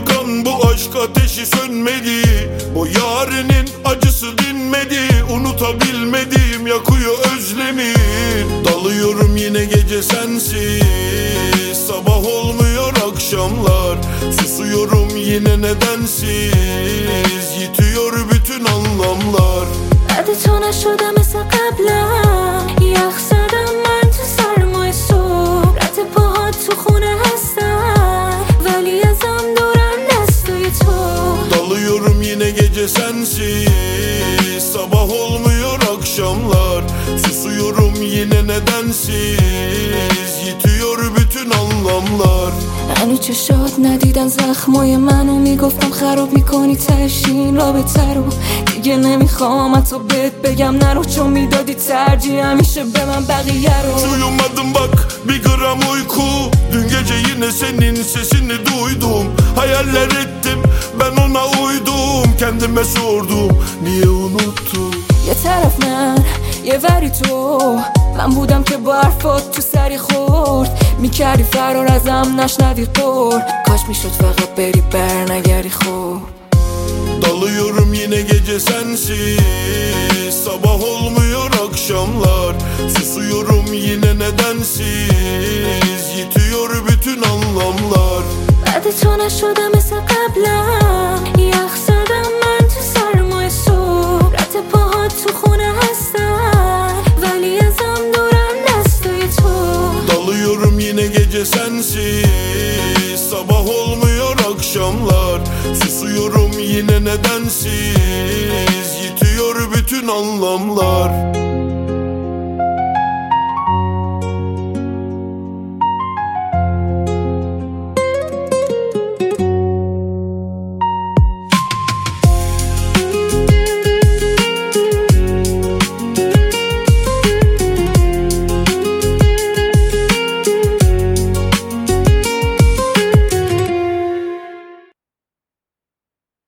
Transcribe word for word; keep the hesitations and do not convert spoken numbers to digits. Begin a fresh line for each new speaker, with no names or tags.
yakan bu aşk ateşi sönmedi. Bu yarinin acısı dinmedi. Unutabilmediğim yakıyor özlemin. Dalıyorum yine gece sensiz. Sabah olmuyor akşamlar. Susuyorum yine nedensiz. Yitiyor bütün anlamlar.
بعد تو نشدم مثل قبلا. یخ زدم من تو سرمای صبح. رد پاهات تو خونه هستن ولی ازم دورن دستای تو.
Dalıyorum yine gece sensiz. Sabah olmuyor akşamlar. Susuyorum yine nedensiz. Yitiyor bütün anlamlar.
هنو چشات ندیدن زخمای منو. میگفتم خراب میکنی تشین رابطه رو. دیگه نمیخوام حتی بهت بگم نرو. چون میدادی ترجیح همیشه به من بقیه رو.
Uyumadım bak bir gram uyku. Dün gece yine senin sesini duydum. Hayaller ettim ben ona uydum. Kendime sordum niye unuttum.
یه طرف من یه وری تو. من بودم که با حرفات تو سری خورد. میکردی فرار ازم نشنوی قول. کاش میشد فقط بری بر نگری خوب.
Dalıyorum yine gece sensiz. Sabah olmuyor akşamlar. Susuyorum yine nedensiz. Yitiyor bütün anlamlar.
بعد تو نشدم مثل قبلا. یخ زدم من تو سرمای صبح. رد پاهات تو خونه هستن ولی ازم دورن دستای تو.
Dalıyorum yine gece sensiz. Sabah olmuyor akşamlar. Susuyorum yine nedensiz. Yitiyor bütün anlamlar.